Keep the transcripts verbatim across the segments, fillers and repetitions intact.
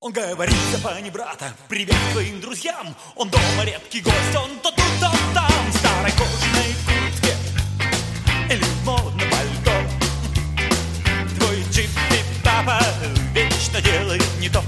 Он говорит за пани брата, привет твоим друзьям. Он дома редкий гость, он то тут, то там. В старой кожаной куртке или в модном пальто. Твой чип-пип-папа вечно делает не то.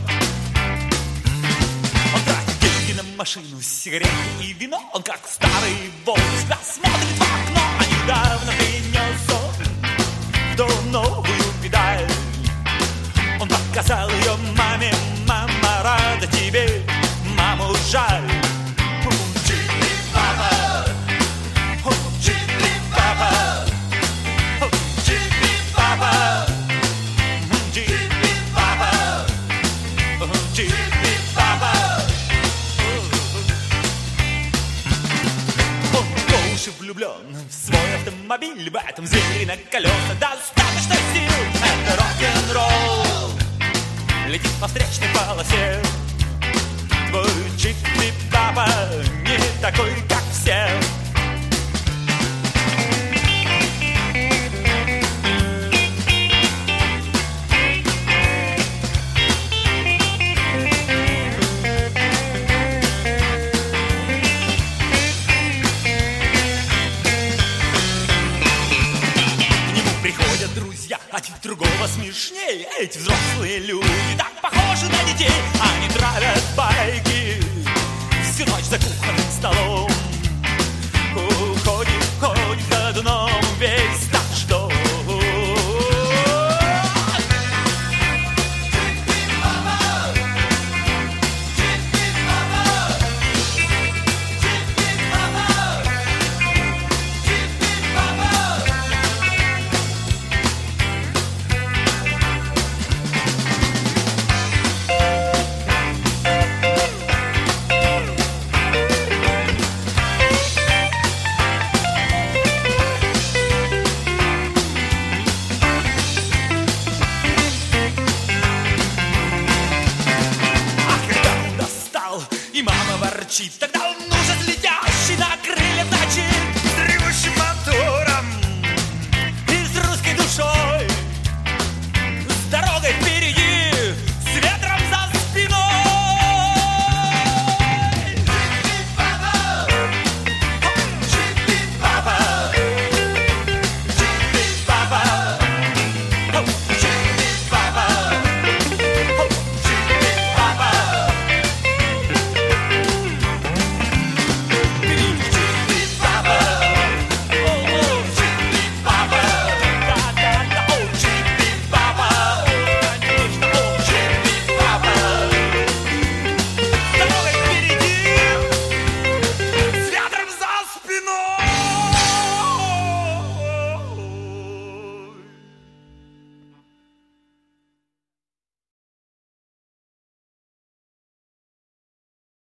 Он тратит деньги на машину, сигареты и вино. Он как старый волк всегда смотрит в окно. А недавно принес он в дом новую педаль. Он показал ее маме. Мама рада тебе, маму жаль. Чип-пип-папа, чип-пип-папа, чип-пип-папа, чип-пип-папа, чип-пип-папа. Он по уши влюблен в свой автомобиль. В этом звере на колесах достаточно сил. Это рок-н-ролл летит по встречной полосе. Твой чип-пип-папа не такой, как все. К нему приходят друзья, один другого смешнее. Эти взрослые люди так похожи на детей. Они травят байки всю ночь за кухонным столом. Уходит, ходит ходуном весь наш дом. Тогда